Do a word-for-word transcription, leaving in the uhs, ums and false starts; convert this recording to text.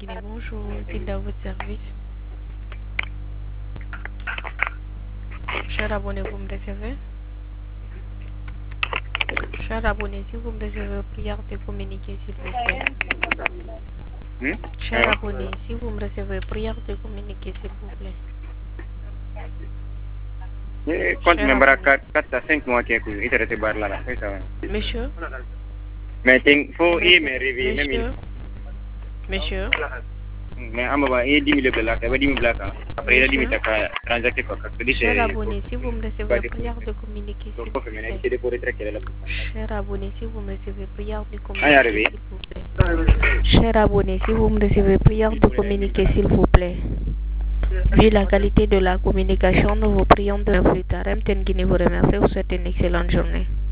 Guinée, bonjour, Tilda à votre service. Cher abonné, vous me recevez? Cher abonné, si vous me recevez, prière de communiquer s'il vous plaît. Hmm? Cher Ah, abonné, si vous me recevez, prière de communiquer s'il vous plaît. eh, compte Cher member abonné. quatre à cinq mois qui est iter te bar là là, c'est ça. Monsieur, Mais ting faut Monsieur, y me réveiller même monsieur, monsieur, mais amaba e dix mille black, e dix mille black. Après il a dit monsieur, mais t'as transacté quoi parce que dit cher c'est abonné, si vous me recevez, prière de communiquer s'il faut vous que mais plaît. il te pour être là. Cher abonné, si vous me recevez, prière de Ah, y communiquer arrivé. s'il vous plaît. Cher abonné, si vous me recevez, prière de communiquer s'il vous plaît. Vu la qualité de la communication, nous vous prions de plus tard. M T N Guinée vous remercie. Vous souhaite une excellente journée.